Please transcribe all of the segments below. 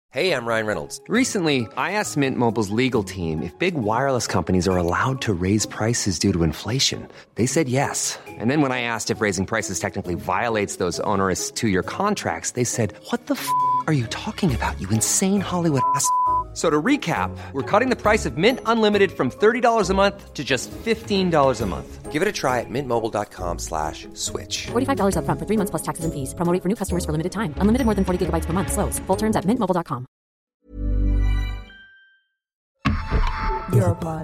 Hey, I'm Ryan Reynolds. Recently, I asked Mint Mobile's legal team if big wireless companies are allowed to raise prices due to inflation. They said yes. And then when I asked if raising prices technically violates those onerous two-year contracts, they said, "What the are you talking about, you insane Hollywood ass?" So to recap, we're cutting the price of Mint Unlimited from $30 a month to just $15 a month. Give it a try at mintmobile.com/switch. $45 up front for 3 months plus taxes and fees. Promo rate for new customers for limited time. Unlimited more than 40 gigabytes per month. Slows full terms at mintmobile.com. Europod.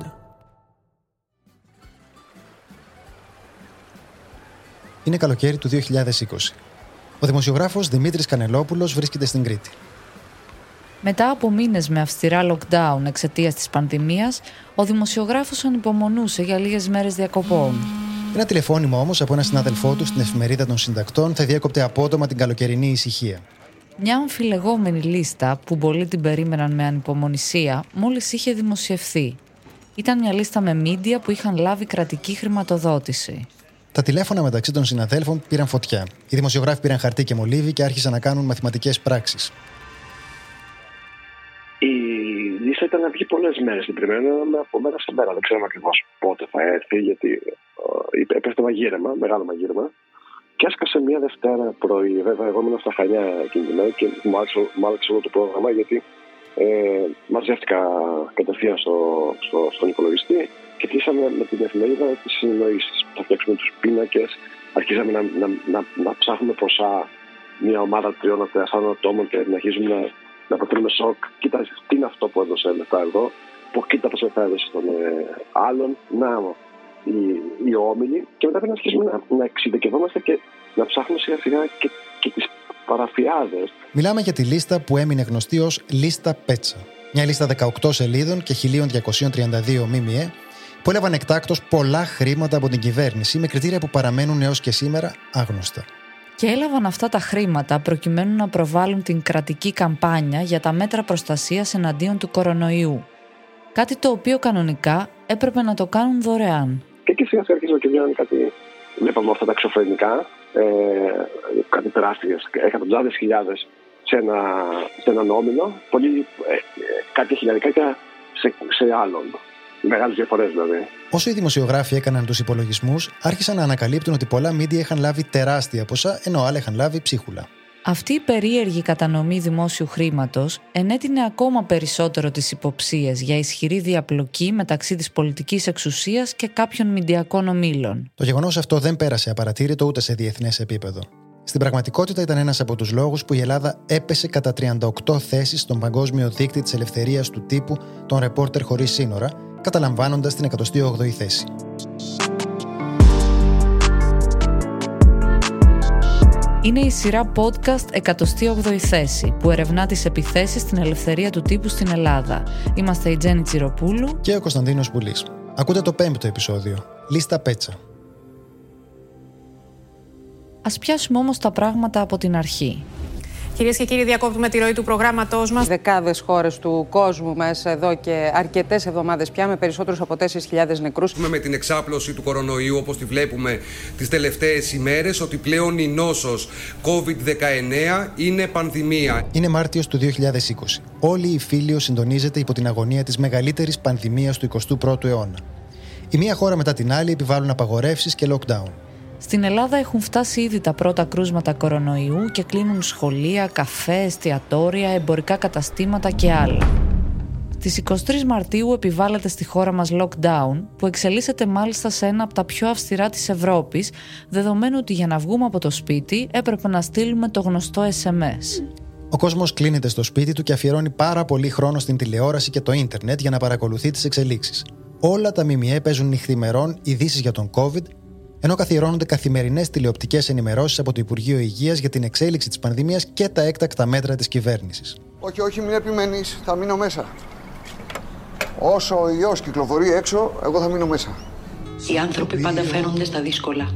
Είναι καλοκαίρι του 2020. Ο δημοσιογράφος Δημήτρης Κανελόπουλος βρίσκεται στην Κρήτη. Μετά από μήνες με αυστηρά lockdown εξαιτίας της πανδημίας, ο δημοσιογράφος ανυπομονούσε για λίγες μέρες διακοπών. Ένα τηλεφώνημα όμως από έναν συνάδελφό του στην εφημερίδα των συντακτών θα διέκοπτε απότομα την καλοκαιρινή ησυχία. Μια αμφιλεγόμενη λίστα που πολλοί την περίμεναν με ανυπομονησία μόλις είχε δημοσιευθεί. Ήταν μια λίστα με μίντια που είχαν λάβει κρατική χρηματοδότηση. Τα τηλέφωνα μεταξύ των συναδέλφων πήραν φωτιά. Οι δημοσιογράφοι πήραν χαρτί και μολύβι και άρχισαν να κάνουν μαθηματικές πράξεις. Η λίστα ήταν να βγει πολλές μέρες. Την περιμέναμε από μέρα σε μέρα. Δεν ξέραμε ακριβώς πότε θα έρθει, γιατί έπεφτε μαγείρεμα, μεγάλο μαγείρεμα. Και έσκασε μια Δευτέρα πρωί. Βέβαια, εγώ ήμουν στα Χανιά εκείνη την μέρα και μου άλλαξε όλο το πρόγραμμα, γιατί μαζεύτηκα κατευθείαν στον υπολογιστή και αρχίσαμε με την εφημερίδα τις συνεννοήσεις. Θα φτιάξουμε τους πίνακες, αρχίσαμε να ψάχνουμε ποσά μια ομάδα 3-4 ατόμων και να αρχίσουμε να προτείνουμε σοκ. Κοίτα, τι είναι αυτό που έδωσε λεφτά εδώ, κοίτα πόσα λεφτά έδωσε στον άλλον. Να, οι όμιλοι. Και μετά πρέπει να αρχίσουμε να εξειδικευόμαστε και να ψάχνουμε σιγά σιγά και τις παραφιάδες. Μιλάμε για τη λίστα που έμεινε γνωστή ως λίστα Πέτσα. Μια λίστα 18 σελίδων και 1232 ΜΜΕ που έλαβαν εκτάκτως πολλά χρήματα από την κυβέρνηση με κριτήρια που παραμένουν έως και σήμερα άγνωστα. Και έλαβαν αυτά τα χρήματα προκειμένου να προβάλλουν την κρατική καμπάνια για τα μέτρα προστασίας εναντίον του κορονοϊού. Κάτι το οποίο κανονικά έπρεπε να το κάνουν δωρεάν. Και εκεί σιγά σιγά αρχίσαμε και βγαίνουν κάτι. Βλέπαμε αυτά τα εξωφρενικά, κάτι τεράστιες, εκατοντάδες χιλιάδες σε έναν όμιλο, κάτι χιλιαδικά σε άλλον. Μεγάλες διαφορές δηλαδή. Όσο οι δημοσιογράφοι έκαναν τους υπολογισμούς, άρχισαν να ανακαλύπτουν ότι πολλά μίντια είχαν λάβει τεράστια ποσά, ενώ άλλα είχαν λάβει ψίχουλα. Αυτή η περίεργη κατανομή δημόσιου χρήματος ενέτεινε ακόμα περισσότερο τις υποψίες για ισχυρή διαπλοκή μεταξύ της πολιτικής εξουσίας και κάποιων μηντιακών ομίλων. Το γεγονός αυτό δεν πέρασε απαρατήρητο ούτε σε διεθνές επίπεδο. Στην πραγματικότητα ήταν ένας από τους λόγους που η Ελλάδα έπεσε κατά 38 θέσεις στον παγκόσμιο δείκτη της ελευθερίας του τύπου των Ρεπόρτερ Χωρίς Σύνορα, καταλαμβάνοντας την 108η θέση. Είναι η σειρά podcast 108η θέση που ερευνά τις επιθέσεις στην ελευθερία του τύπου στην Ελλάδα. Είμαστε η Τζέννη Τσιροπούλου και ο Κωνσταντίνος Πουλής. Ακούτε το 5ο επεισόδιο, Λίστα Πέτσα. Ας πιάσουμε όμως τα πράγματα από την αρχή. Κυρίες και κύριοι, διακόπτουμε τη ροή του προγράμματός μας. Δεκάδες χώρες του κόσμου μέσα εδώ και αρκετές εβδομάδες πια, με περισσότερους από 4.000 νεκρούς. Με την εξάπλωση του κορονοϊού, όπως τη βλέπουμε τις τελευταίες ημέρες, ότι πλέον η νόσος COVID-19 είναι πανδημία. Είναι Μάρτιος του 2020. Όλη η Φίλιο συντονίζεται υπό την αγωνία της μεγαλύτερης πανδημίας του 21ου αιώνα. Η μία χώρα μετά την άλλη επιβάλλουν απαγορεύσεις και lockdown. Στην Ελλάδα έχουν φτάσει ήδη τα πρώτα κρούσματα κορονοϊού και κλείνουν σχολεία, καφέ, εστιατόρια, εμπορικά καταστήματα και άλλα. Στις 23 Μαρτίου επιβάλλεται στη χώρα μας lockdown, που εξελίσσεται μάλιστα σε ένα από τα πιο αυστηρά της Ευρώπης, δεδομένου ότι για να βγούμε από το σπίτι έπρεπε να στείλουμε το γνωστό SMS. Ο κόσμος κλείνεται στο σπίτι του και αφιερώνει πάρα πολύ χρόνο στην τηλεόραση και το ίντερνετ για να παρακολουθεί τις εξελίξεις. Όλα τα ΜΜΕ παίζουν νυχθημερών ειδήσεις για τον COVID, ενώ καθιερώνονται καθημερινές τηλεοπτικές ενημερώσεις από το Υπουργείο Υγείας για την εξέλιξη της πανδημίας και τα έκτακτα μέτρα της κυβέρνησης. Όχι, μην επιμένεις, θα μείνω μέσα. Όσο ο ιός κυκλοφορεί έξω, εγώ θα μείνω μέσα. Οι άνθρωποι πάντα φαίνονται στα δύσκολα.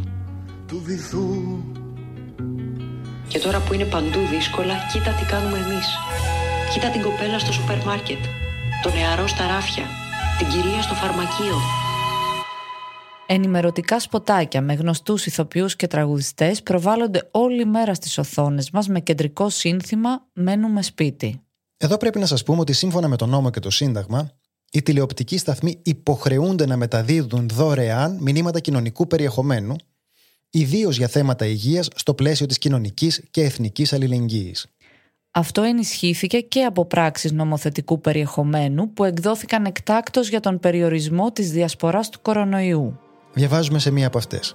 Και τώρα που είναι παντού δύσκολα, κοίτα τι κάνουμε εμείς. Κοίτα την κοπέλα στο σούπερ μάρκετ, τον νεαρό στα ράφια, την κυρία στο φαρμακείο. Ενημερωτικά σποτάκια με γνωστούς ηθοποιούς και τραγουδιστές προβάλλονται όλη μέρα στις οθόνες μας με κεντρικό σύνθημα «Μένουμε σπίτι». Εδώ πρέπει να σας πούμε ότι σύμφωνα με τον νόμο και το Σύνταγμα, οι τηλεοπτικοί σταθμοί υποχρεούνται να μεταδίδουν δωρεάν μηνύματα κοινωνικού περιεχομένου, ιδίως για θέματα υγείας στο πλαίσιο της κοινωνικής και εθνικής αλληλεγγύης. Αυτό ενισχύθηκε και από πράξεις νομοθετικού περιεχομένου που εκδόθηκαν εκτάκτως για τον περιορισμό της διασποράς του κορονοϊού. Διαβάζουμε σε μία από αυτές.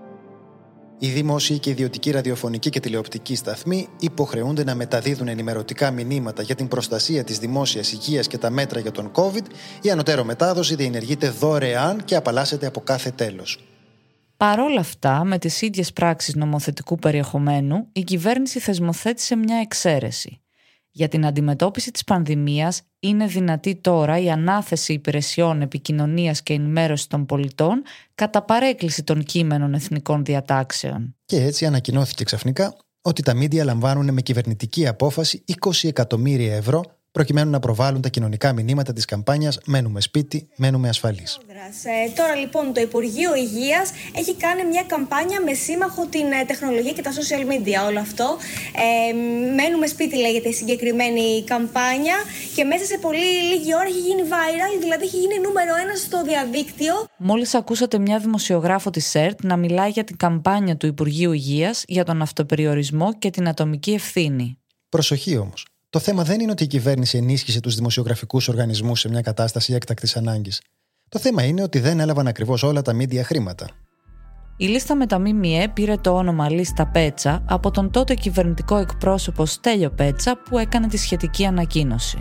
Οι δημόσιοι και ιδιωτικοί ραδιοφωνικοί και τηλεοπτικοί σταθμοί υποχρεούνται να μεταδίδουν ενημερωτικά μηνύματα για την προστασία της δημόσιας υγείας και τα μέτρα για τον COVID. Η ανωτέρω μετάδοση διενεργείται δωρεάν και απαλλάσσεται από κάθε τέλος. Παρόλα αυτά, με τις ίδιες πράξεις νομοθετικού περιεχομένου, η κυβέρνηση θεσμοθέτησε μια εξαίρεση. Για την αντιμετώπιση της πανδημίας είναι δυνατή τώρα η ανάθεση υπηρεσιών επικοινωνίας και ενημέρωσης των πολιτών κατά παρέκκληση των κείμενων εθνικών διατάξεων. Και έτσι ανακοινώθηκε ξαφνικά ότι τα μίντια λαμβάνουν με κυβερνητική απόφαση 20 εκατομμύρια ευρώ προκειμένου να προβάλλουν τα κοινωνικά μηνύματα της καμπάνιας «Μένουμε σπίτι, μένουμε ασφαλείς». Τώρα λοιπόν το Υπουργείο Υγείας έχει κάνει μια καμπάνια με σύμμαχο την τεχνολογία και τα social media. Όλο αυτό. «Μένουμε σπίτι» λέγεται η συγκεκριμένη καμπάνια και μέσα σε πολύ λίγη ώρα έχει γίνει viral, δηλαδή έχει γίνει νούμερο 1 στο διαδίκτυο. Μόλις ακούσατε μια δημοσιογράφο της ΕΡΤ να μιλάει για την καμπάνια του Υπουργείου Υγείας για τον αυτοπεριορισμό και την ατομική ευθύνη. Προσοχή όμως. Το θέμα δεν είναι ότι η κυβέρνηση ενίσχυσε τους δημοσιογραφικούς οργανισμούς σε μια κατάσταση έκτακτης ανάγκης. Το θέμα είναι ότι δεν έλαβαν ακριβώς όλα τα μίντια χρήματα. Η λίστα με τα ΜΜΕ πήρε το όνομα Λίστα Πέτσα από τον τότε κυβερνητικό εκπρόσωπο Στέλιο Πέτσα που έκανε τη σχετική ανακοίνωση.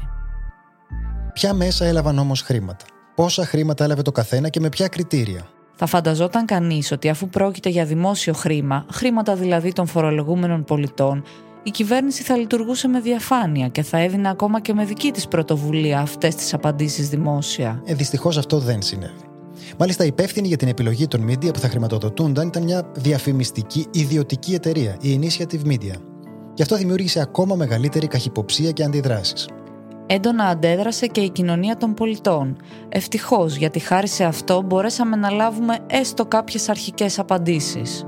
Ποια μέσα έλαβαν όμως χρήματα? Πόσα χρήματα έλαβε το καθένα και με ποια κριτήρια? Θα φανταζόταν κανείς ότι αφού πρόκειται για δημόσιο χρήμα, χρήματα δηλαδή των φορολογούμενων πολιτών, η κυβέρνηση θα λειτουργούσε με διαφάνεια και θα έδινε ακόμα και με δική της πρωτοβουλία αυτές τις απαντήσεις δημόσια. Δυστυχώς αυτό δεν συνέβη. Μάλιστα, υπεύθυνη για την επιλογή των media που θα χρηματοδοτούνταν ήταν μια διαφημιστική ιδιωτική εταιρεία, η Initiative Media. Και αυτό δημιούργησε ακόμα μεγαλύτερη καχυποψία και αντιδράσεις. Έντονα αντέδρασε και η κοινωνία των πολιτών. Ευτυχώς, γιατί χάρη σε αυτό μπορέσαμε να λάβουμε έστω κάποιες αρχικές απαντήσεις.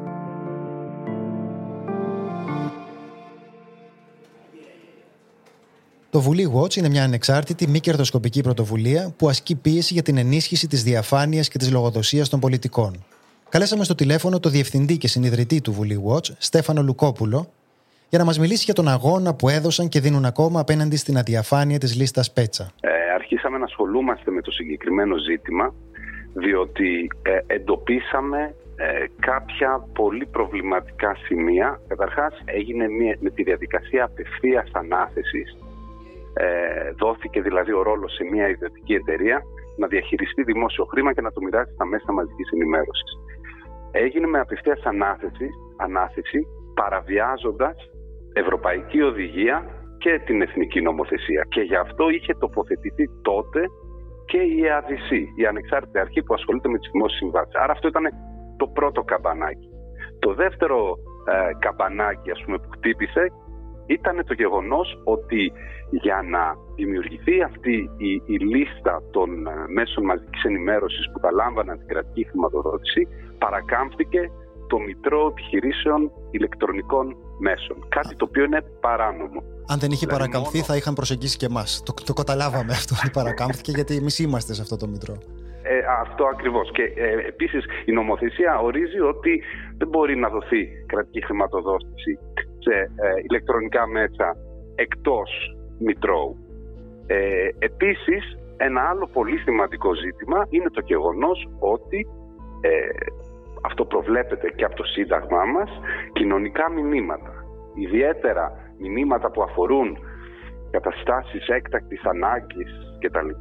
Το Βουλή Watch είναι μια ανεξάρτητη μη κερδοσκοπική πρωτοβουλία που ασκεί πίεση για την ενίσχυση της διαφάνειας και της λογοδοσίας των πολιτικών. Καλέσαμε στο τηλέφωνο το διευθυντή και συνιδρυτή του Βουλή Watch, Στέφανο Λουκόπουλο, για να μας μιλήσει για τον αγώνα που έδωσαν και δίνουν ακόμα απέναντι στην αδιαφάνεια της λίστας Πέτσα. Αρχίσαμε να ασχολούμαστε με το συγκεκριμένο ζήτημα, διότι εντοπίσαμε κάποια πολύ προβληματικά σημεία. Καταρχάς, έγινε με τη διαδικασία απευθείας ανάθεσης. Δόθηκε δηλαδή ο ρόλος σε μια ιδιωτική εταιρεία να διαχειριστεί δημόσιο χρήμα και να το μοιράσει στα μέσα μαζικής ενημέρωσης. Έγινε με απευθείας ανάθεση, παραβιάζοντας ευρωπαϊκή οδηγία και την εθνική νομοθεσία. Και γι' αυτό είχε τοποθετηθεί τότε και η ΕΑΔC, η ανεξάρτητη αρχή που ασχολείται με τις δημόσιες συμβάσεις. Άρα αυτό ήταν το πρώτο καμπανάκι. Το δεύτερο καμπανάκι, που χτύπησε, ήταν το γεγονός ότι για να δημιουργηθεί αυτή η λίστα των μέσων μαζικής ενημέρωσης που θα λάμβαναν την κρατική χρηματοδότηση, παρακάμφθηκε το Μητρό Επιχειρήσεων Ηλεκτρονικών Μέσων. Κάτι το οποίο είναι παράνομο. Αν δεν είχε παρακαμφθεί, θα είχαν προσεγγίσει και εμάς. Το καταλάβαμε αυτό ότι παρακάμφθηκε, γιατί εμείς είμαστε σε αυτό το Μητρό. Αυτό ακριβώς. Και επίσης η νομοθεσία ορίζει ότι δεν μπορεί να δοθεί κρατική χρηματοδότηση σε ηλεκτρονικά μέσα εκτός Μητρώου. Επίσης, ένα άλλο πολύ σημαντικό ζήτημα είναι το γεγονός ότι αυτό προβλέπεται και από το Σύνταγμά μας, κοινωνικά μηνύματα. Ιδιαίτερα μηνύματα που αφορούν καταστάσεις έκτακτης ανάγκης κτλ.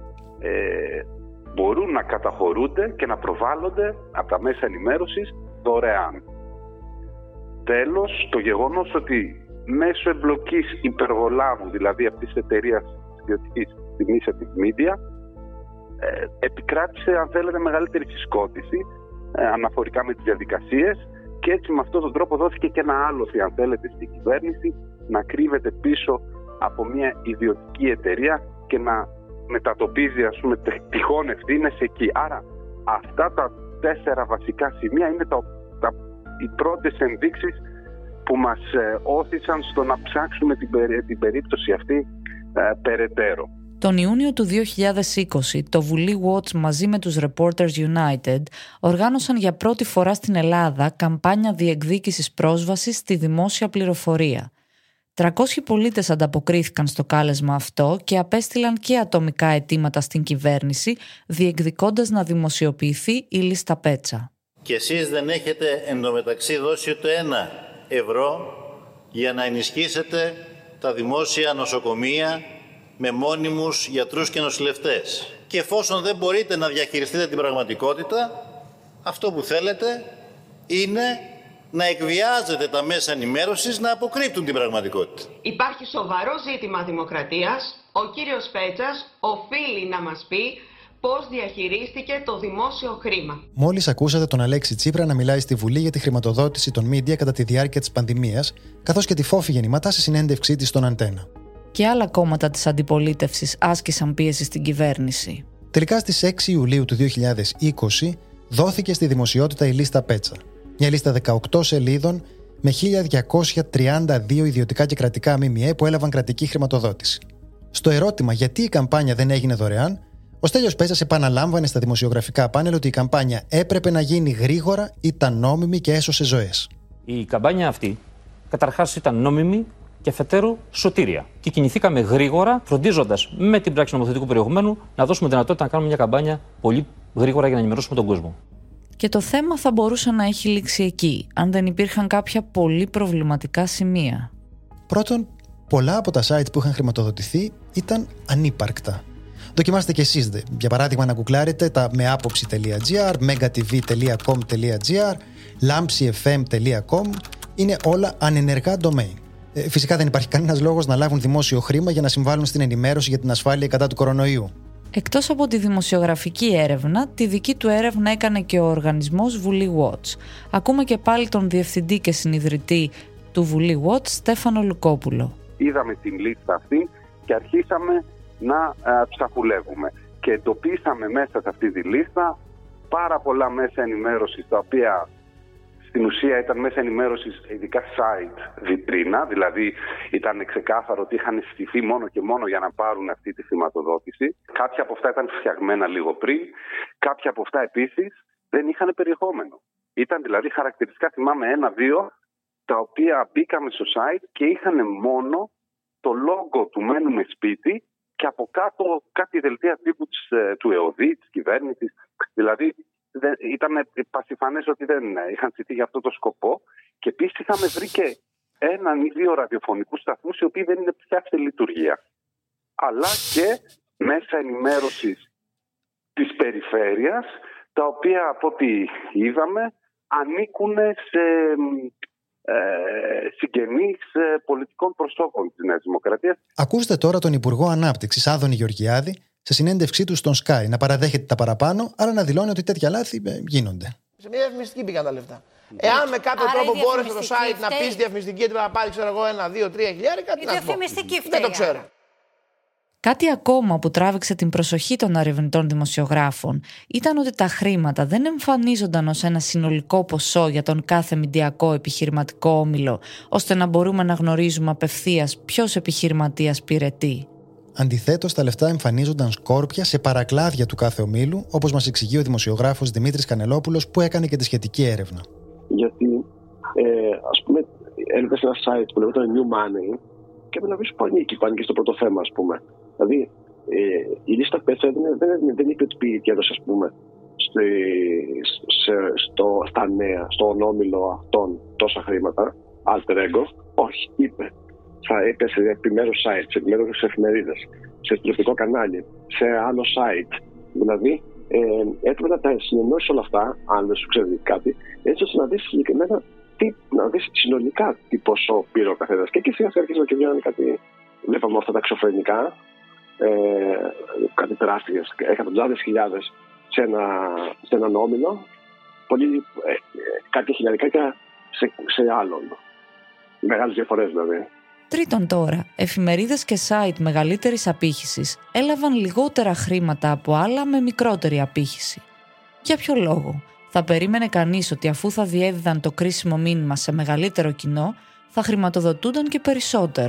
Μπορούν να καταχωρούνται και να προβάλλονται από τα μέσα ενημέρωσης δωρεάν. Τέλος, το γεγονός ότι μέσω εμπλοκής υπεργολάβου, δηλαδή αυτής της εταιρείας ιδιωτικής Initiative Media, επικράτησε, αν θέλετε, μεγαλύτερη συσκότηση αναφορικά με τις διαδικασίες και έτσι με αυτόν τον τρόπο δόθηκε και ένα άλοθη, αν θέλετε, στην κυβέρνηση να κρύβεται πίσω από μια ιδιωτική εταιρεία και να μετατοπίζει, τυχόν ευθύνες εκεί. Άρα αυτά τα 4 βασικά σημεία είναι οι πρώτες ενδείξεις που μας όθησαν στο να ψάξουμε την περίπτωση αυτή περαιτέρω. Τον Ιούνιο του 2020, το Βουλή Watch μαζί με τους Reporters United οργάνωσαν για πρώτη φορά στην Ελλάδα καμπάνια διεκδίκησης πρόσβασης στη δημόσια πληροφορία. 300 πολίτες ανταποκρίθηκαν στο κάλεσμα αυτό και απέστειλαν και ατομικά αιτήματα στην κυβέρνηση, διεκδικώντας να δημοσιοποιηθεί η λίστα Πέτσα. Και εσείς δεν έχετε εντωμεταξύ δώσει ούτε €1 για να ενισχύσετε τα δημόσια νοσοκομεία με μόνιμους γιατρούς και νοσηλευτές. Και εφόσον δεν μπορείτε να διαχειριστείτε την πραγματικότητα, αυτό που θέλετε είναι να εκβιάζετε τα μέσα ενημέρωσης να αποκρύπτουν την πραγματικότητα. Υπάρχει σοβαρό ζήτημα δημοκρατίας. Ο κύριος Πέτσας οφείλει να μας πει πώς διαχειρίστηκε το δημόσιο χρήμα. Μόλις ακούσατε τον Αλέξη Τσίπρα να μιλάει στη Βουλή για τη χρηματοδότηση των media κατά τη διάρκεια της πανδημίας, καθώς και τη Φόφη Γεννηματά σε συνέντευξή της στον Αντένα. Και άλλα κόμματα της αντιπολίτευσης άσκησαν πίεση στην κυβέρνηση. Τελικά στις 6 Ιουλίου του 2020 δόθηκε στη δημοσιότητα η λίστα Πέτσα. Μια λίστα 18 σελίδων με 1.232 ιδιωτικά και κρατικά ΜΜΕ που έλαβαν κρατική χρηματοδότηση. Στο ερώτημα γιατί η καμπάνια δεν έγινε δωρεάν, ο Στέλιος Πέτσας επαναλάμβανε στα δημοσιογραφικά πάνελ ότι η καμπάνια έπρεπε να γίνει γρήγορα, ήταν νόμιμη και έσωσε ζωές. Η καμπάνια αυτή καταρχάς ήταν νόμιμη και αφετέρου σωτήρια. Και κινηθήκαμε γρήγορα, φροντίζοντας με την πράξη νομοθετικού περιεχομένου να δώσουμε δυνατότητα να κάνουμε μια καμπάνια πολύ γρήγορα για να ενημερώσουμε τον κόσμο. Και το θέμα θα μπορούσε να έχει λήξει εκεί, αν δεν υπήρχαν κάποια πολύ προβληματικά σημεία. Πρώτον, πολλά από τα site που είχαν χρηματοδοτηθεί ήταν ανύπαρκτα. Δοκιμάστε κι εσείς, για παράδειγμα, να γκουγκλάρετε τα meapoψη.gr, megatv.com.gr, lampsifm.com, είναι όλα ανενεργά domain. Φυσικά δεν υπάρχει κανένας λόγος να λάβουν δημόσιο χρήμα για να συμβάλλουν στην ενημέρωση για την ασφάλεια κατά του κορονοϊού. Εκτός από τη δημοσιογραφική έρευνα, τη δική του έρευνα έκανε και ο οργανισμός Βουλή Watch. Ακούμε και πάλι τον διευθυντή και συνιδρυτή του Βουλή Watch, Στέφανο Λουκόπουλο. Είδαμε την λίστα αυτή και αρχίσαμε να ψαχουλεύουμε. Και εντοπίσαμε μέσα σε αυτή τη λίστα πάρα πολλά μέσα ενημέρωσης, τα οποία στην ουσία ήταν μέσα ενημέρωσης, ειδικά site βιτρίνα, δηλαδή ήταν ξεκάθαρο ότι είχαν στηθεί μόνο και μόνο για να πάρουν αυτή τη χρηματοδότηση. Κάποια από αυτά ήταν φτιαγμένα λίγο πριν, κάποια από αυτά επίσης δεν είχαν περιεχόμενο. Ήταν δηλαδή χαρακτηριστικά, θυμάμαι 1-2, τα οποία μπήκαμε στο site και είχαν μόνο το logo του μένουμε σπίτι και από κάτω κάτι δελτία τύπου του ΕΟΔΗ, της κυβέρνησης, δηλαδή ήταν πασιφανές ότι δεν είχαν στηθεί για αυτό το σκοπό. Και επίσης είχαμε βρει και 1 ή 2 ραδιοφωνικούς σταθμούς οι οποίοι δεν είναι πια σε λειτουργία. Αλλά και μέσα ενημέρωσης της περιφέρειας, τα οποία από ό,τι είδαμε ανήκουν σε συγγενείς πολιτικών προσώπων της Νέας Δημοκρατίας. Ακούστε τώρα τον Υπουργό Ανάπτυξης Άδωνη Γεωργιάδη σε συνέντευξή του στον Sky να παραδέχεται τα παραπάνω, αλλά να δηλώνει ότι τέτοια λάθη γίνονται. Σε μια διαφημιστική πήγαν τα λεφτά. Εάν με κάποιο τρόπο μπόρεσε το site να πει διαφημιστική, έπρεπε να πάρει, ξέρω εγώ, 1-2-3 χιλιάρικα. Η διαφημιστική φταίει. Δεν το ξέρω. Κάτι ακόμα που τράβηξε την προσοχή των ερευνητών δημοσιογράφων ήταν ότι τα χρήματα δεν εμφανίζονταν ως ένα συνολικό ποσό για τον κάθε μηντιακό επιχειρηματικό όμιλο, ώστε να μπορούμε να γνωρίζουμε απευθείας ποιος επιχειρηματίας πήρε τι. Αντιθέτως, τα λεφτά εμφανίζονταν σκόρπια σε παρακλάδια του κάθε ομίλου, όπως μας εξηγεί ο δημοσιογράφος Δημήτρης Κανελόπουλος, που έκανε και τη σχετική έρευνα. Γιατί, ας πούμε, έλαβε ένα site που λέγεται New Money και έπρεπε να βρει που ανήκει στο πρώτο θέμα, ας πούμε. Δηλαδή, η λίστα Πέτσα δεν είπε ότι πήγε και έδωσε, ας πούμε, στα νέα, στον όμιλο αυτών τόσα χρήματα, alter ego. Όχι, είπε. Θα είπε σε επιμέρους site, σε επιμέρους εφημερίδες, σε τηλεοπτικό κανάλι, σε άλλο site. Δηλαδή, έπρεπε να τα συνενώσεις όλα αυτά, αν δεν σου ξέρει κάτι, έτσι ώστε να δεις συγκεκριμένα, να δεις συνολικά τι ποσό πήρε ο καθένας. Και εκεί σιγά σιγά αρχίζουμε και βγαίνανε κάτι. Βλέπαμε αυτά τα εξωφρενικά, κάτι τεράστιες, εκατοντάδες χιλιάδες σε έναν όμιλο, κάτι χιλιαρικά σε άλλον. Μεγάλες διαφορές δηλαδή. Τρίτον τώρα, εφημερίδες και site μεγαλύτερης απήχησης έλαβαν λιγότερα χρήματα από άλλα με μικρότερη απήχηση. Για ποιο λόγο? Θα περίμενε κανείς ότι αφού θα διέδιδαν το κρίσιμο μήνυμα σε μεγαλύτερο κοινό, θα χρηματοδοτούνταν και περισσότερο.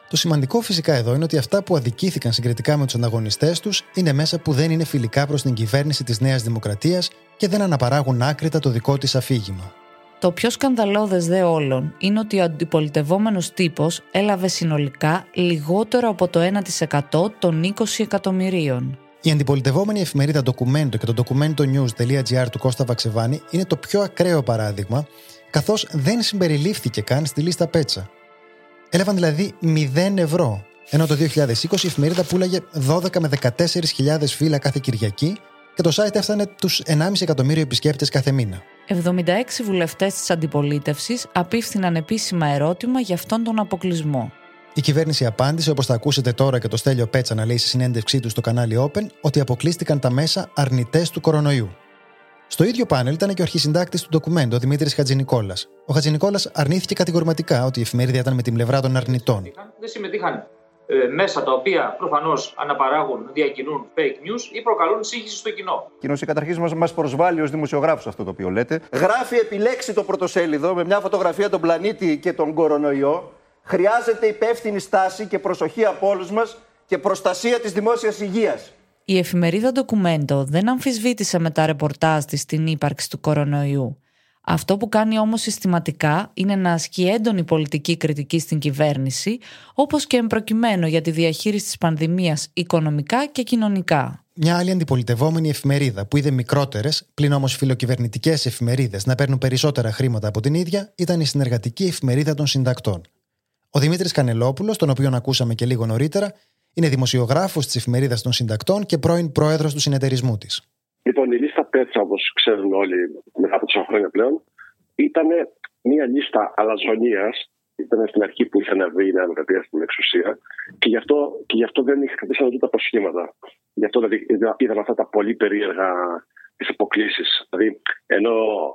Το σημαντικό φυσικά εδώ είναι ότι αυτά που αδικήθηκαν συγκριτικά με τους ανταγωνιστές τους είναι μέσα που δεν είναι φιλικά προς την κυβέρνηση της Νέας Δημοκρατίας και δεν αναπαράγουν άκρητα το δικό της αφήγημα. Το πιο σκανδαλώδες δε όλων είναι ότι ο αντιπολιτευόμενος τύπος έλαβε συνολικά λιγότερο από το 1% των 20 εκατομμυρίων. Η αντιπολιτευόμενη εφημερίδα Documento και το documentonews.gr του Κώστα Βαξεβάνη είναι το πιο ακραίο παράδειγμα, καθώς δεν συμπεριλήφθηκε καν στη λίστα Πέτσα. Έλαβαν δηλαδή 0 ευρώ, ενώ το 2020 η εφημερίδα πούλαγε 12 με 14.000 φύλλα κάθε Κυριακή και το site έφτανε τους 1,5 εκατομμύριο επισκέπτες κάθε μήνα. 76 βουλευτές της αντιπολίτευσης απίφθηναν επίσημα ερώτημα για αυτόν τον αποκλεισμό. Η κυβέρνηση απάντησε, όπως θα ακούσετε τώρα και το Στέλιο Πέτσα να λέει στη συνέντευξή του στο κανάλι Open, ότι αποκλείστηκαν τα μέσα αρνητές του κορονοϊού. Στο ίδιο πάνελ ήταν και ο αρχισυντάκτης του ντοκουμέντο, ο Δημήτρης Χατζηνικόλας. Ο Χατζηνικόλας αρνήθηκε κατηγορηματικά ότι η εφημερίδα ήταν με την πλευρά των αρνητών. Δεν συμμετείχαν μέσα τα οποία προφανώς αναπαράγουν, διακινούν fake news ή προκαλούν σύγχυση στο κοινό. Κοινωνία καταρχήν μας προσβάλλει ως δημοσιογράφους αυτό το οποίο λέτε. Γράφει επιλέξει το πρωτοσέλιδο με μια φωτογραφία των πλανήτη και τον κορονοϊό. Χρειάζεται υπεύθυνη στάση και προσοχή από όλους μας και προστασία της δημόσιας υγείας. Η εφημερίδα Documento δεν αμφισβήτησε με τα ρεπορτάζ της την ύπαρξη του κορονοϊού. Αυτό που κάνει όμως συστηματικά είναι να ασκεί έντονη πολιτική κριτική στην κυβέρνηση, όπως και εμπροκειμένο για τη διαχείριση της πανδημίας οικονομικά και κοινωνικά. Μια άλλη αντιπολιτευόμενη εφημερίδα που είδε μικρότερες, πλην όμως φιλοκυβερνητικές εφημερίδες να παίρνουν περισσότερα χρήματα από την ίδια, ήταν η συνεργατική εφημερίδα των συντακτών. Ο Δημήτρης Κανελόπουλος, τον οποίον ακούσαμε και λίγο νωρίτερα, είναι δημοσιογράφος της εφημερίδας των συντακτών και πρώην πρόεδρος του συνεταιρισμού της. Λοιπόν, η λίστα Πέτσα, όπως ξέρουν όλοι μετά από τόσα χρόνια πλέον, ήταν μια λίστα αλαζονίας. Ήταν στην αρχή που είχε αναβεί η Νέα Δημοκρατία στην εξουσία και γι' αυτό δεν κρατήσαν ούτε τα προσχήματα. Γι' αυτό δηλαδή είδαμε αυτά τα πολύ περίεργα τις αποκλήσεις. Δηλαδή, ενώ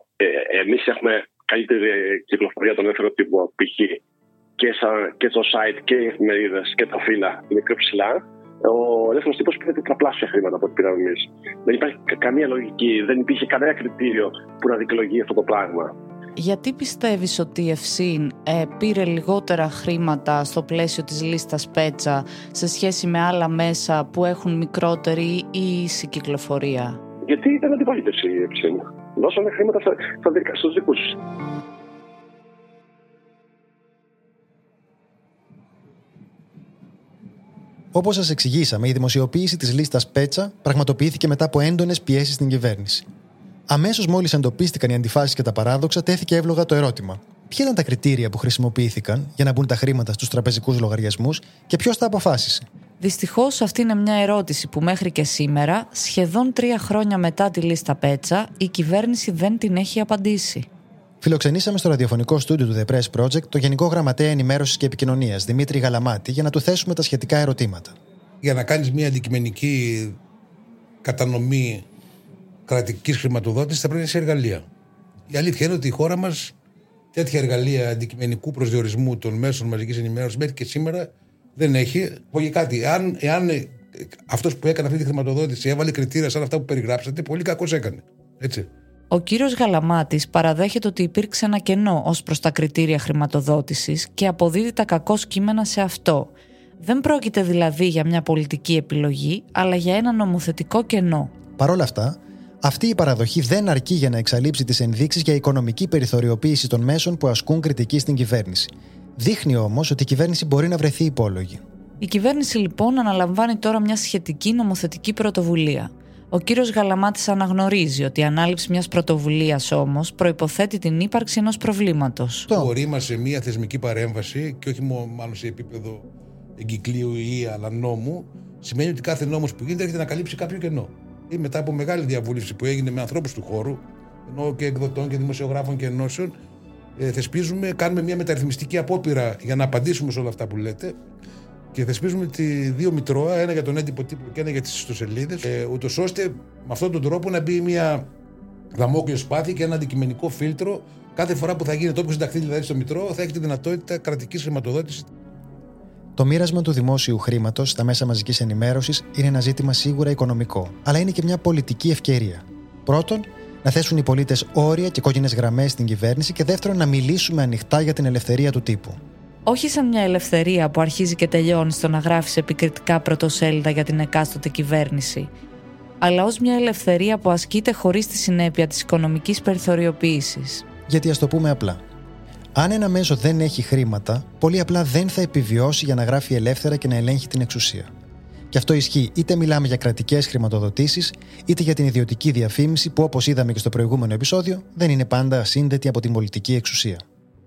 εμείς έχουμε καλύτερη κυκλοφορία των ελεύθερων τύπων, π.χ. και το site και οι εφημερίδες και τα φύλλα είναι πιο ψηλά, ο ελεύθερος τύπος πήρε τετραπλάσια χρήματα από ό,τι πήραμε εμείς. Δεν υπάρχει καμία λογική, δεν υπήρχε κανένα κριτήριο που να δικαιολογεί αυτό το πράγμα. Γιατί πιστεύεις ότι η Ευσύν πήρε λιγότερα χρήματα στο πλαίσιο της λίστας Πέτσα σε σχέση με άλλα μέσα που έχουν μικρότερη ή ίση κυκλοφορία? Γιατί ήταν αντιπολίτευση η Ευσύν. Δώσανε χρήματα στους δικούς τους. Όπως σας εξηγήσαμε, η δημοσιοποίηση της λίστας Πέτσα πραγματοποιήθηκε μετά από έντονες πιέσεις στην κυβέρνηση. Αμέσως μόλις εντοπίστηκαν οι αντιφάσεις και τα παράδοξα, τέθηκε εύλογα το ερώτημα: ποια ήταν τα κριτήρια που χρησιμοποιήθηκαν για να μπουν τα χρήματα στους τραπεζικούς λογαριασμούς και ποιος τα αποφάσισε? Δυστυχώς αυτή είναι μια ερώτηση που μέχρι και σήμερα, σχεδόν 3 χρόνια μετά τη λίστα Πέτσα, η κυβέρνηση δεν την έχει απαντήσει. Φιλοξενήσαμε στο ραδιοφωνικό στούντιο του The Press Project το Γενικό Γραμματέα Ενημέρωσης και Επικοινωνίας, Δημήτρη Γαλαμάτη, για να του θέσουμε τα σχετικά ερωτήματα. Για να κάνεις μια αντικειμενική κατανομή κρατικής χρηματοδότησης θα πρέπει να είσαι εργαλεία. Η αλήθεια είναι ότι η χώρα μας τέτοια εργαλεία αντικειμενικού προσδιορισμού των μέσων μαζικής ενημέρωσης μέχρι και σήμερα δεν έχει. Πω και κάτι, εάν αυτός που έκανε αυτή τη χρηματοδότηση έβαλε κριτήρια σαν αυτά που περιγράψατε, πολύ κακώς έκανε. Έτσι. Ο κύριος Γαλαμάτης παραδέχεται ότι υπήρξε ένα κενό ως προς τα κριτήρια χρηματοδότησης και αποδίδει τα κακώς κείμενα σε αυτό. Δεν πρόκειται δηλαδή για μια πολιτική επιλογή, αλλά για ένα νομοθετικό κενό. Παρ' όλα αυτά, αυτή η παραδοχή δεν αρκεί για να εξαλείψει τις ενδείξεις για οικονομική περιθωριοποίηση των μέσων που ασκούν κριτική στην κυβέρνηση. Δείχνει όμως ότι η κυβέρνηση μπορεί να βρεθεί υπόλογη. Η κυβέρνηση λοιπόν αναλαμβάνει τώρα μια σχετική νομοθετική πρωτοβουλία. Ο κύριος Γαλαμάτης αναγνωρίζει ότι η ανάληψη μιας πρωτοβουλίας όμως προϋποθέτει την ύπαρξη ενός προβλήματος. Μπορεί μας σε μια θεσμική παρέμβαση και όχι μάλλον σε επίπεδο εγκυκλίου ή αλλά νόμου, σημαίνει ότι κάθε νόμος που γίνεται έρχεται να καλύψει κάποιο κενό. Ή μετά από μεγάλη διαβούλευση που έγινε με ανθρώπους του χώρου, ενώ και εκδοτών και δημοσιογράφων και ενώσεων, κάνουμε μια μεταρρυθμιστική απόπειρα για να απαντήσουμε σε όλα αυτά που λέτε. Και θεσπίζουμε δύο μητρώα, ένα για τον έντυπο τύπο και ένα για τις ιστοσελίδες, ούτως ώστε με αυτόν τον τρόπο να μπει μια δαμόκλειο σπάθη και ένα αντικειμενικό φίλτρο. Κάθε φορά που θα γίνεται όποιος συνταχθεί δηλαδή στο μητρό, θα έχει τη δυνατότητα κρατικής χρηματοδότησης. Το μοίρασμα του δημόσιου χρήματος στα μέσα μαζικής ενημέρωσης είναι ένα ζήτημα σίγουρα οικονομικό, αλλά είναι και μια πολιτική ευκαιρία. Πρώτον, να θέσουν οι πολίτες όρια και κόκκινες γραμμές στην κυβέρνηση, και δεύτερον, να μιλήσουμε ανοιχτά για την ελευθερία του τύπου. Όχι σαν μια ελευθερία που αρχίζει και τελειώνει στο να γράφεις επικριτικά πρωτοσέλιδα για την εκάστοτε κυβέρνηση, αλλά ως μια ελευθερία που ασκείται χωρίς τη συνέπεια της οικονομικής περιθωριοποίησης. Γιατί ας το πούμε απλά. Αν ένα μέσο δεν έχει χρήματα, πολύ απλά δεν θα επιβιώσει για να γράφει ελεύθερα και να ελέγχει την εξουσία. Και αυτό ισχύει είτε μιλάμε για κρατικές χρηματοδοτήσεις, είτε για την ιδιωτική διαφήμιση που, όπως είδαμε και στο προηγούμενο επεισόδιο, δεν είναι πάντα ασύνδετη από την πολιτική εξουσία.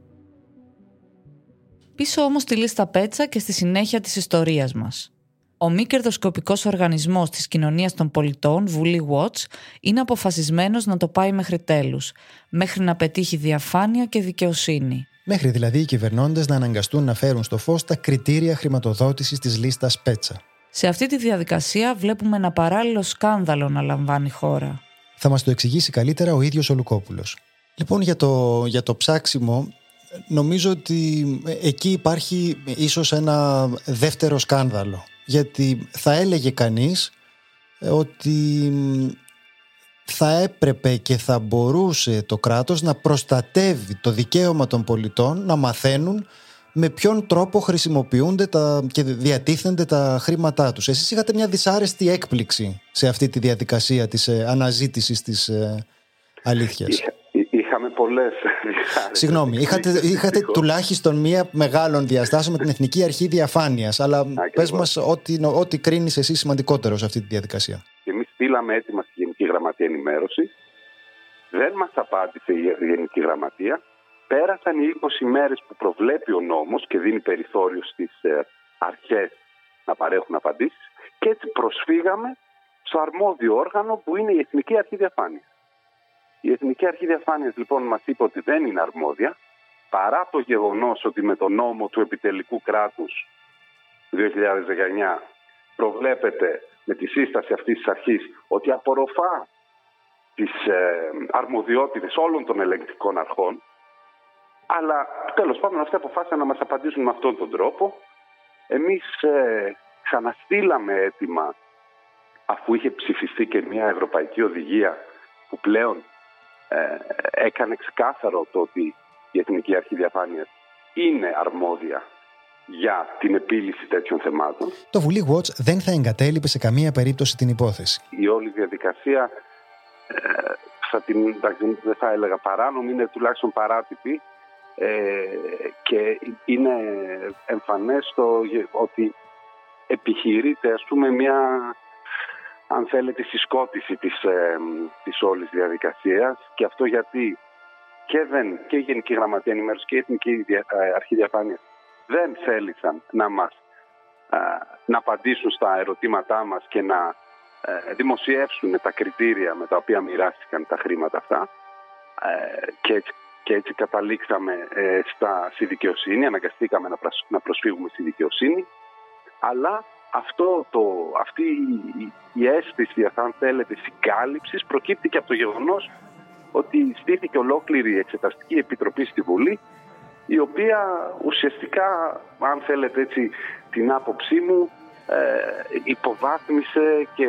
Πίσω όμως στη λίστα Πέτσα και στη συνέχεια της ιστορίας μας. Ο μη κερδοσκοπικός οργανισμός της κοινωνίας των πολιτών, Βουλή Watch, είναι αποφασισμένος να το πάει μέχρι τέλους, μέχρι να πετύχει διαφάνεια και δικαιοσύνη. Μέχρι δηλαδή οι κυβερνώντες να αναγκαστούν να φέρουν στο φως τα κριτήρια χρηματοδότησης της λίστας Πέτσα. Σε αυτή τη διαδικασία βλέπουμε ένα παράλληλο σκάνδαλο να λαμβάνει χώρα. Θα μας το εξηγήσει καλύτερα ο ίδιος ο Λουκόπουλος. Λοιπόν, για το ψάξιμο, νομίζω ότι εκεί υπάρχει ίσως ένα δεύτερο σκάνδαλο. Γιατί θα έλεγε κανείς ότι θα έπρεπε και θα μπορούσε το κράτος να προστατεύει το δικαίωμα των πολιτών να μαθαίνουν με ποιον τρόπο χρησιμοποιούνται και διατίθενται τα χρήματά τους. Εσείς είχατε μια δυσάρεστη έκπληξη σε αυτή τη διαδικασία της αναζήτησης της αλήθειας. Είχαμε πολλές. Συγγνώμη, είχατε τουλάχιστον μία μεγάλων διαστάσεων με την Εθνική Αρχή Διαφάνειας. Αλλά πες μας ό,τι κρίνεις εσύ σημαντικότερο σε αυτή τη διαδικασία. Εμείς στείλαμε έτοιμα στη Γενική Γραμματεία Ενημέρωσης. Δεν μας απάντησε η Γενική Γραμματεία. Πέρασαν οι 20 μέρες που προβλέπει ο νόμος και δίνει περιθώριο στις αρχές να παρέχουν απαντήσεις. Και έτσι προσφύγαμε στο αρμόδιο όργανο που είναι η Εθνική Αρχή Διαφάνειας. Η Εθνική Αρχή Διαφάνειας λοιπόν μας είπε ότι δεν είναι αρμόδια, παρά το γεγονός ότι με τον νόμο του επιτελικού κράτους 2019 προβλέπεται με τη σύσταση αυτής της αρχής ότι απορροφά τις αρμοδιότητες όλων των ελεγκτικών αρχών, αλλά τέλος πάντων αυτοί αποφάσισαν να μας απαντήσουν με αυτόν τον τρόπο. Εμείς ξαναστήλαμε έτοιμα, αφού είχε ψηφιστεί και μια ευρωπαϊκή οδηγία που πλέον έκανε ξεκάθαρο το ότι η Εθνική Αρχή Διαφάνειας είναι αρμόδια για την επίλυση τέτοιων θεμάτων. Το Βουλή Watch δεν θα εγκατέλειπε σε καμία περίπτωση την υπόθεση. Η όλη διαδικασία, δεν θα έλεγα παράνομη, είναι τουλάχιστον παράτυπη και είναι εμφανές ότι επιχειρείται ας πούμε μια, αν θέλετε, συσκότηση της όλης διαδικασίας, και αυτό γιατί και η Γενική Γραμματεία Ενημέρωσης και η Εθνική Αρχή Διαφάνειας δεν θέλησαν να απαντήσουν στα ερωτήματά μας και να δημοσιεύσουν τα κριτήρια με τα οποία μοιράστηκαν τα χρήματα αυτά, και έτσι καταλήξαμε στη δικαιοσύνη, αναγκαστήκαμε να προσφύγουμε στη δικαιοσύνη, αλλά αυτή η αίσθηση, αν θέλετε, συγκάλυψης προκύπτει και από το γεγονός ότι στήθηκε ολόκληρη η Εξεταστική Επιτροπή στη Βουλή, η οποία ουσιαστικά, αν θέλετε έτσι την άποψή μου, υποβάθμισε και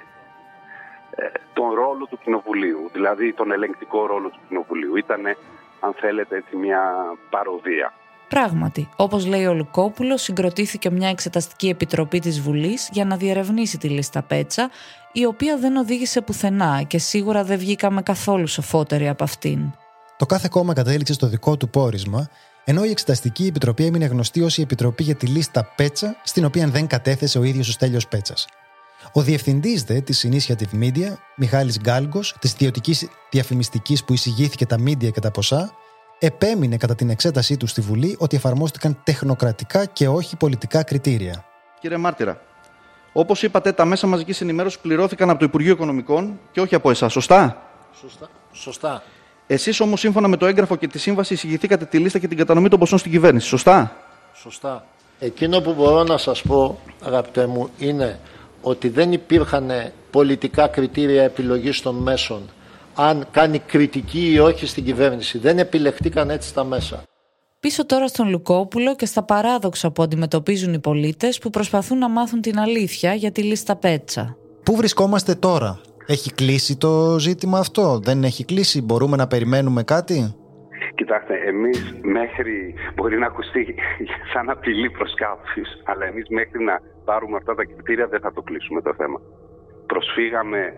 τον ρόλο του Κοινοβουλίου, δηλαδή τον ελεγκτικό ρόλο του Κοινοβουλίου. Ήτανε, αν θέλετε έτσι, μια παροδία. Πράγματι, όπως λέει ο Λουκόπουλος, συγκροτήθηκε μια εξεταστική επιτροπή της Βουλής για να διερευνήσει τη λίστα Πέτσα, η οποία δεν οδήγησε πουθενά και σίγουρα δεν βγήκαμε καθόλου σοφότεροι από αυτήν. Το κάθε κόμμα κατέληξε στο δικό του πόρισμα, ενώ η Εξεταστική Επιτροπή έμεινε γνωστή ως η Επιτροπή για τη λίστα Πέτσα, στην οποία δεν κατέθεσε ο ίδιος ο Στέλιος Πέτσας. Ο διευθυντής της Initiative Media, Μιχάλης Γκάλγκος, της ιδιωτικής διαφημιστικής που εισηγήθηκε τα media και τα ποσά, επέμεινε κατά την εξέτασή του στη Βουλή ότι εφαρμόστηκαν τεχνοκρατικά και όχι πολιτικά κριτήρια. Κύριε Μάρτυρα, όπως είπατε, τα μέσα μαζικής ενημέρωσης πληρώθηκαν από το Υπουργείο Οικονομικών και όχι από εσάς, σωστά? Σωστά. Εσείς όμως, σύμφωνα με το έγγραφο και τη σύμβαση, εισηγηθήκατε τη λίστα και την κατανομή των ποσών στην κυβέρνηση, σωστά? Σωστά. Εκείνο που μπορώ να σας πω, αγαπητέ μου, είναι ότι δεν υπήρχαν πολιτικά κριτήρια επιλογής των μέσων, αν κάνει κριτική ή όχι στην κυβέρνηση. Δεν επιλεχτήκαν έτσι τα μέσα. Πίσω τώρα στον Λουκόπουλο και στα παράδοξα που αντιμετωπίζουν οι πολίτες που προσπαθούν να μάθουν την αλήθεια για τη λίστα Πέτσα. Πού βρισκόμαστε τώρα? Έχει κλείσει το ζήτημα αυτό? Δεν έχει κλείσει? Μπορούμε να περιμένουμε κάτι? Κοιτάξτε, εμείς μέχρι, μπορεί να ακουστεί σαν απειλή προς κάποιους, αλλά εμείς μέχρι να πάρουμε αυτά τα κριτήρια δεν θα το κλείσουμε το θέμα. Προσφύγαμε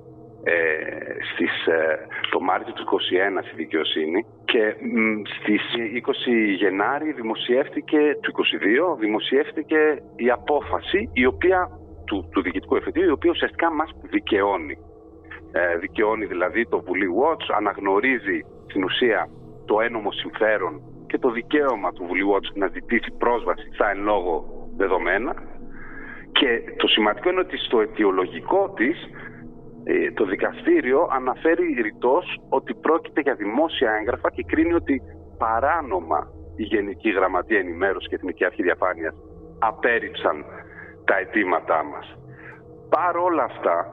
το Μάρτιο του 2021 στη δικαιοσύνη και στις 20 Γενάρη του 2022 δημοσιεύτηκε η απόφαση του Διοικητικού Εφετείου, η οποία ουσιαστικά μας δικαιώνει. Δικαιώνει δηλαδή το Βουλή Watch, αναγνωρίζει στην ουσία το ένομο συμφέρον και το δικαίωμα του Βουλή Watch να ζητήσει πρόσβαση στα εν λόγω δεδομένα, και το σημαντικό είναι ότι στο αιτιολογικό της το δικαστήριο αναφέρει ρητός ότι πρόκειται για δημόσια έγγραφα και κρίνει ότι παράνομα η Γενική Γραμματεία Ενημέρωσης και Εθνική Αρχή Διαφάνειας απέρριψαν τα αιτήματά μας. Παρόλα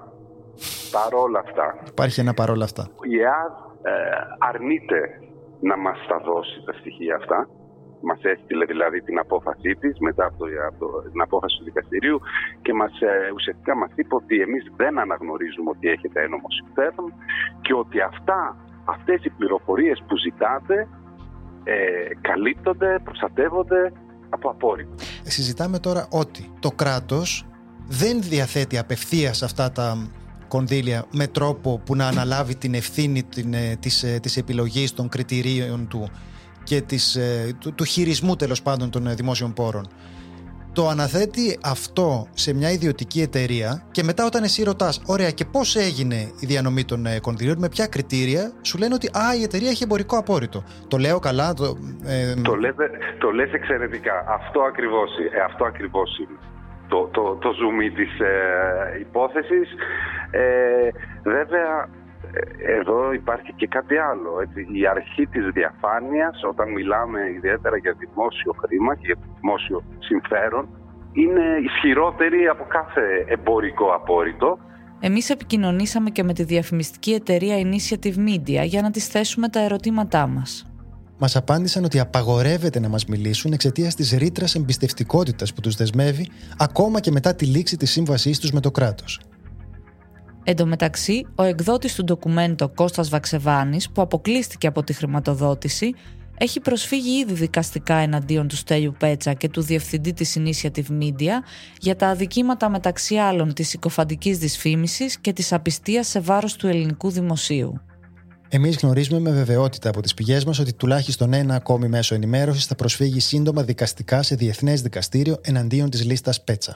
αυτά, υπάρχει ένα παρόλα αυτά. Η ΕΑΔ αρνείται να μας τα δώσει τα στοιχεία αυτά. Μας έστειλε δηλαδή την απόφασή της μετά από την απόφαση του δικαστηρίου και ουσιαστικά μας είπε ότι εμείς δεν αναγνωρίζουμε ότι έχετε ένομο συμφέρον και ότι αυτές οι πληροφορίες που ζητάτε καλύπτονται, προστατεύονται από απόρριτο. Συζητάμε τώρα ότι το κράτος δεν διαθέτει απευθείας αυτά τα κονδύλια με τρόπο που να αναλάβει την ευθύνη της επιλογής των κριτηρίων του και του χειρισμού τέλος πάντων των δημόσιων πόρων. Το αναθέτει αυτό σε μια ιδιωτική εταιρεία και μετά όταν εσύ ρωτάς, ωραία, και πώς έγινε η διανομή των κονδυλίων, με ποια κριτήρια, σου λένε ότι η εταιρεία έχει εμπορικό απόρριτο. Το λέω καλά? Το λες εξαιρετικά. Αυτό ακριβώς είναι το zoom της υπόθεσης. Βέβαια, εδώ υπάρχει και κάτι άλλο. Έτσι. Η αρχή της διαφάνειας, όταν μιλάμε ιδιαίτερα για δημόσιο χρήμα και για δημόσιο συμφέρον, είναι ισχυρότερη από κάθε εμπορικό απόρριτο. Εμείς επικοινωνήσαμε και με τη διαφημιστική εταιρεία Initiative Media για να της θέσουμε τα ερωτήματά μας. Μας απάντησαν ότι απαγορεύεται να μας μιλήσουν εξαιτίας της ρήτρας εμπιστευτικότητας που τους δεσμεύει ακόμα και μετά τη λήξη της σύμβασής τους με το κράτος. Εν τω μεταξύ, ο εκδότης του ντοκουμέντο Κώστας Βαξεβάνης, που αποκλείστηκε από τη χρηματοδότηση, έχει προσφύγει ήδη δικαστικά εναντίον του Στέλιου Πέτσα και του διευθυντή της Initiative Media για τα αδικήματα μεταξύ άλλων της συκοφαντικής δυσφήμισης και της απιστίας σε βάρος του ελληνικού δημοσίου. Εμείς γνωρίζουμε με βεβαιότητα από τις πηγές μας ότι τουλάχιστον ένα ακόμη μέσο ενημέρωσης θα προσφύγει σύντομα δικαστικά σε διεθνές δικαστήριο εναντίον της λίστας Πέτσα.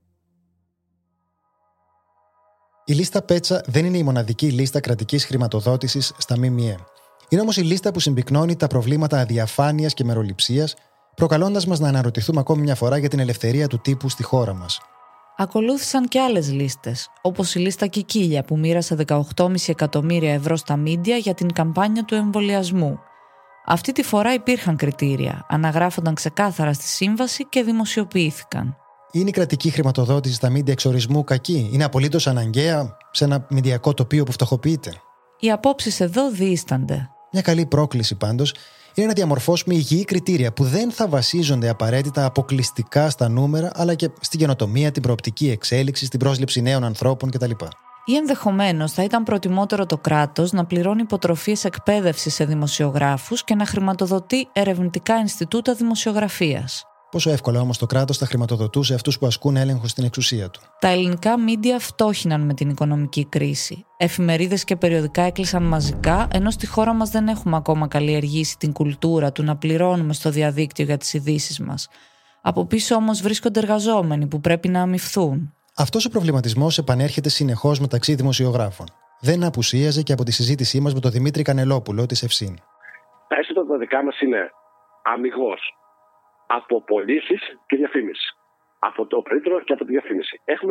Η λίστα Πέτσα δεν είναι η μοναδική λίστα κρατικής χρηματοδότησης στα ΜΜΕ. Είναι όμως η λίστα που συμπυκνώνει τα προβλήματα αδιαφάνειας και μεροληψίας, προκαλώντας μας να αναρωτηθούμε ακόμη μια φορά για την ελευθερία του τύπου στη χώρα μας. Ακολούθησαν και άλλες λίστες, όπως η λίστα Κικίλια που μοίρασε 18,5 εκατομμύρια ευρώ στα μίντια για την καμπάνια του εμβολιασμού. Αυτή τη φορά υπήρχαν κριτήρια, αναγράφονταν ξεκάθαρα στη σύμβαση και δημοσιοποιήθηκαν. Είναι η κρατική χρηματοδότηση στα μίντια εξορισμού κακή? Είναι απολύτως αναγκαία σε ένα μηντιακό τοπίο που φτωχοποιείται? Οι απόψεις εδώ διήστανται. Μια καλή πρόκληση πάντως είναι να διαμορφώσουμε υγιή κριτήρια που δεν θα βασίζονται απαραίτητα αποκλειστικά στα νούμερα, αλλά και στην καινοτομία, την προοπτική εξέλιξη, στην πρόσληψη νέων ανθρώπων κτλ. Ή ενδεχομένως θα ήταν προτιμότερο το κράτος να πληρώνει υποτροφίες εκπαίδευσης σε δημοσιογράφους και να χρηματοδοτεί ερευνητικά Ινστιτούτα δημοσιογραφίας. Πόσο εύκολα όμως το κράτος θα χρηματοδοτούσε αυτούς που ασκούν έλεγχο στην εξουσία του. Τα ελληνικά μίντια φτώχυναν με την οικονομική κρίση. Εφημερίδες και περιοδικά έκλεισαν μαζικά, ενώ στη χώρα μας δεν έχουμε ακόμα καλλιεργήσει την κουλτούρα του να πληρώνουμε στο διαδίκτυο για τις ειδήσεις μας. Από πίσω όμως βρίσκονται εργαζόμενοι που πρέπει να αμοιφθούν. Αυτός ο προβληματισμός επανέρχεται συνεχώς μεταξύ δημοσιογράφων. Δεν απουσίαζε και από τη συζήτησή μας με τον Δημήτρη Κανελόπουλο της Ευσύν. Τα έσοδα τα δικά μας είναι αμιγώς από πωλήσεις και διαφήμιση. Από το περίπτωρο και από τη διαφήμιση. Έχουμε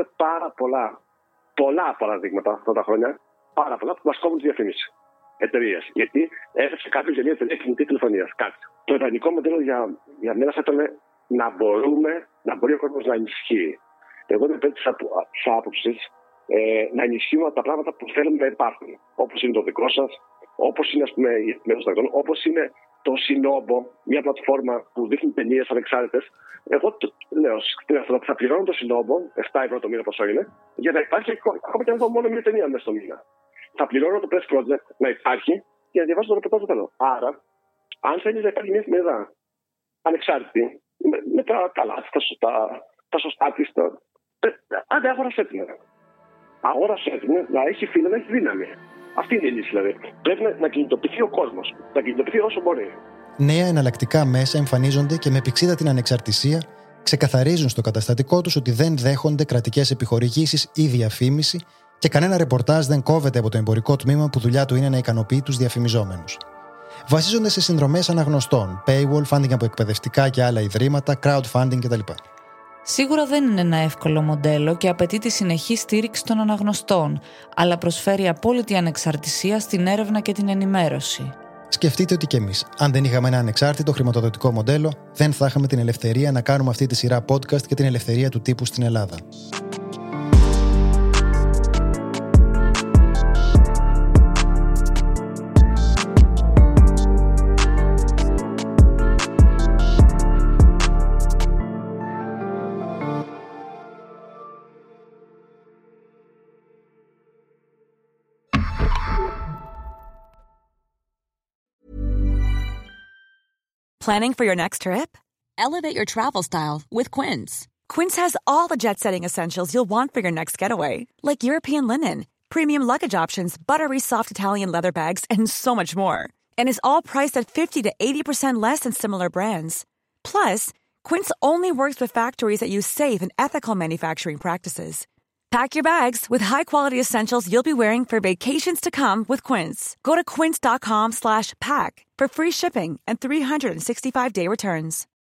πολλά παραδείγματα αυτά τα χρόνια, πάρα πολλά που μας κόβουν τη διαφήμιση. Εταιρείες. Γιατί έφτασε κάποιο για μια εταιρεία κινητής τηλεφωνίας. Κάτι. Το ιδανικό μοντέλο για μένα θα ήταν να μπορεί ο κόσμος να ενισχύει. Εγώ είμαι υπέρ της άποψης να ενισχύουμε τα πράγματα που θέλουμε να υπάρχουν. Όπως είναι το δικό σας, όπως είναι ας πούμε οι εφημερίδες των αγροτών, όπως είναι το Συνόμπο, μια πλατφόρμα που δείχνει ταινίες ανεξάρτητες. Εγώ λέω θα πληρώνω το Συνόμπο, 7 ευρώ το μήνα πόσο είναι, για να υπάρχει ακόμα και αν δω μόνο μια ταινία μέσα στο μήνα. Θα πληρώνω το Press Project να υπάρχει και να διαβάζω το ρεπορτάζ που θέλω. Άρα Αν θέλει να κάνει μια εφημερίδα ανεξάρτητη, με τα καλά της, τα σωστά της, άντε αγόρασέ την. Αγόρασέ την, να έχει φύλλα, να έχει δύναμη. Αυτή είναι η λύση δηλαδή. Πρέπει να κινητοποιηθεί ο κόσμος. Να κινητοποιηθεί όσο μπορεί. Νέα εναλλακτικά μέσα εμφανίζονται και με πηξίδατη ανεξαρτησία ξεκαθαρίζουν στο καταστατικό τους ότι δεν δέχονται κρατικές επιχορηγήσεις ή διαφήμιση και κανένα ρεπορτάζ δεν κόβεται από το εμπορικό τμήμα που δουλειά του είναι να ικανοποιεί τους διαφημιζόμενους. Βασίζονται σε συνδρομές αναγνωστών, paywall, funding από εκπαιδευτικά και άλλα ιδρύματα, crowdfunding κτλ. Σίγουρα δεν είναι ένα εύκολο μοντέλο και απαιτεί τη συνεχή στήριξη των αναγνωστών, αλλά προσφέρει απόλυτη ανεξαρτησία στην έρευνα και την ενημέρωση. Σκεφτείτε ότι κι εμείς, αν δεν είχαμε ένα ανεξάρτητο χρηματοδοτικό μοντέλο, δεν θα είχαμε την ελευθερία να κάνουμε αυτή τη σειρά podcast και την ελευθερία του τύπου στην Ελλάδα. Planning for your next trip? Elevate your travel style with Quince. Quince has all the jet-setting essentials you'll want for your next getaway, like European linen, premium luggage options, buttery soft Italian leather bags, and so much more. And is all priced at 50 to 80% less than similar brands. Plus, Quince only works with factories that use safe and ethical manufacturing practices. Pack your bags with high-quality essentials you'll be wearing for vacations to come with Quince. Go to quince.com/pack for free shipping and 365-day returns.